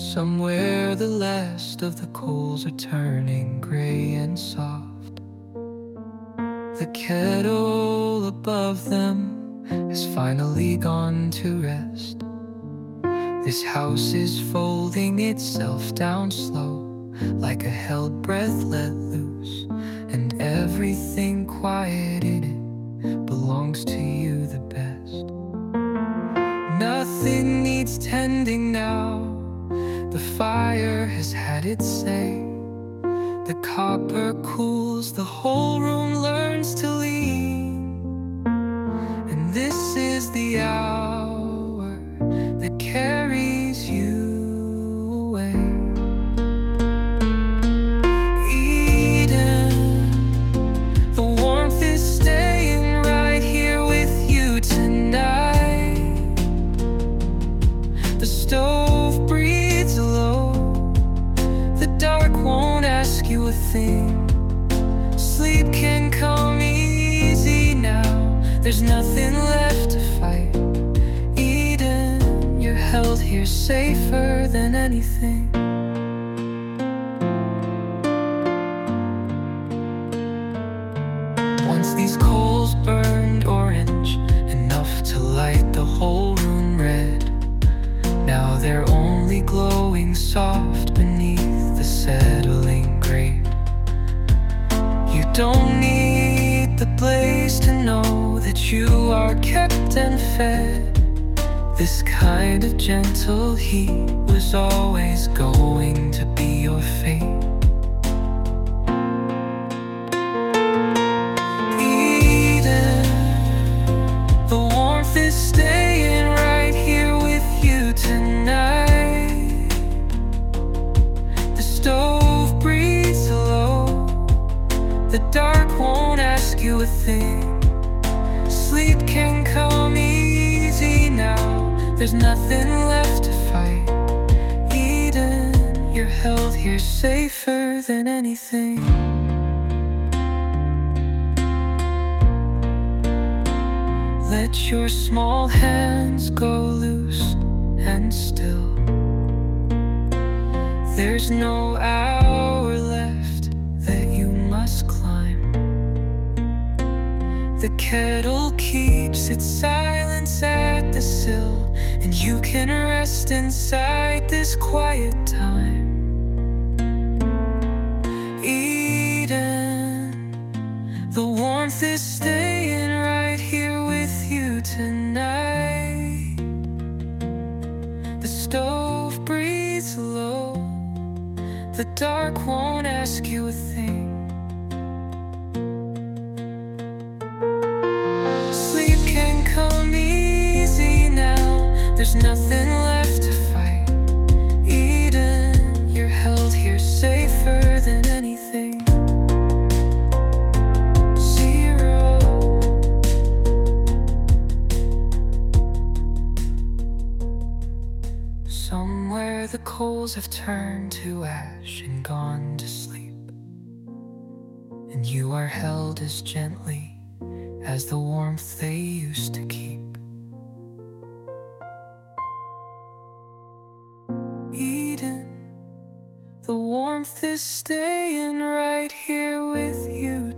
Somewhere the last of the coals are turning gray and soft. The kettle above them has finally gone to rest. This house is folding itself down slow, like a held breath let loose, and everything quiet in it belongs to you the best. Nothing needs tending now, the fire has had its say. The copper cools, the whole room learns to lean, and this is the hour that carries you away. Eden, the warmth is staying right here with you tonight. The stove breathes low, the dark won't ask you a thing. Sleep can come easy now, there's nothing left to fight. Eden, you're held here safer than anything. Once these coals burned orange, enough to light the whole room red. Now they're only glowing soft beneath the settling grate. You don't need the blaze to know that you are kept and fed. This kind of gentle heat was always going to be your fate. Eden, the warmth is staying right here with you tonight. The stove breathes low, the dark won't ask you a thing. Sleep can come easy now, there's nothing left to fight. Eden, you're held here safer than anything. Let your small hands go loose and still. There's no hour left that you must climb. The kettle keeps its silence at the sill, and you can rest inside this quiet time. Eden, the warmth is staying right here with you tonight. The stove breathes low, the dark won't ask you a thing. Sleep can come easy now, there's nothing left to fight. Eden, you're held here safer than anything. Zero. Somewhere the coals have turned to ash and gone to sleep, and you are held as gently as the warmth they used to keep. Eden, the warmth is staying right here with you